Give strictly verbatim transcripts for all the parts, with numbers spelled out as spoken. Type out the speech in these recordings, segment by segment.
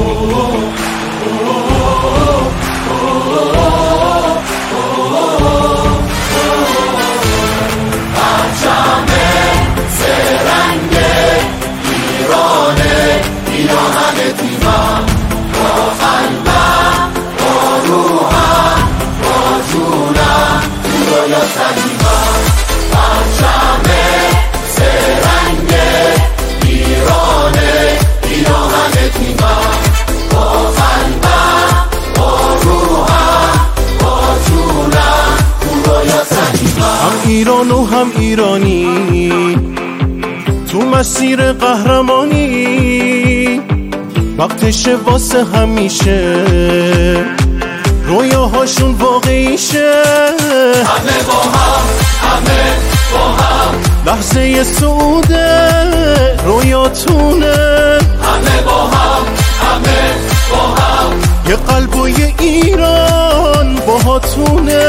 پرچم سرنگ ایرانه، پیراهن تیمم، با قلبم، با روحم، با جونم، تو رویا سلیمم. پرچم سرنگ ایرانه، پیراهن تیمم، با قلبم، با روحم، با جونم، تو رویا سلیمم. هم ایران و هم ایرانی تو مسیر قهرمانی، وقتشه واسه همیشه رویاهاشون واقعیشه. همه با هم، همه با هم، لحظه سعوده رویاتونه. همه با هم، همه با هم، یه قلب و یه ایران باهاتونه.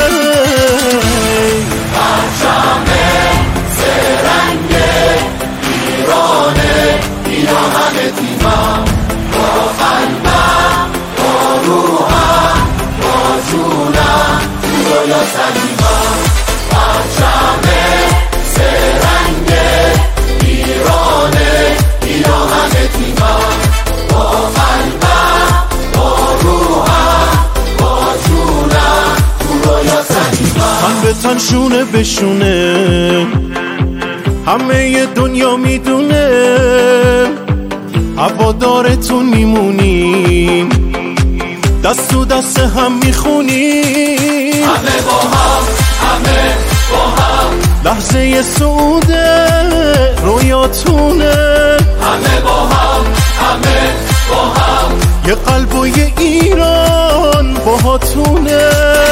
پرچم سرنگ ایرانه، پیراهن تیمم، با قلبم، با روحم، با جونم، تو رویا سلیمم. پرچم سرنگ ایرانه، پیراهن تیمم، با قلبم، با روحم، با جونم، تو رویا سلیمم. هم به تن شونه بشونه، همه دنیا میدونه هوادارتون میمونیم، دست تو دست هم میخونیم. همه با هم، همه با هم، لحظه سعوده رویاتونه. همه با هم، همه با هم، یه قلب و یه ایران باهاتونه.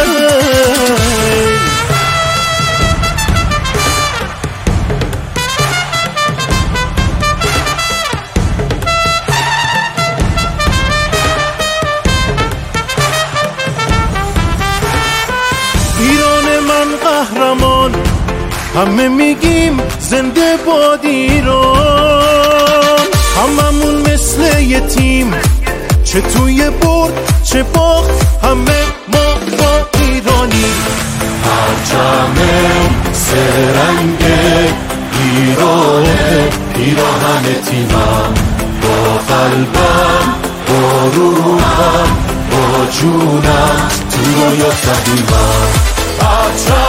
ایران من قهرمان، همه میگیم زنده باد ایران. هممون مثل یه تیم، چه توی برد چه باخت، همه ما با ایرانی. پرچم سرنگ ایرانه، پیراهن تیمم، با قلبم، با روحم، با جونم، تو رویا سلیمم. پرچم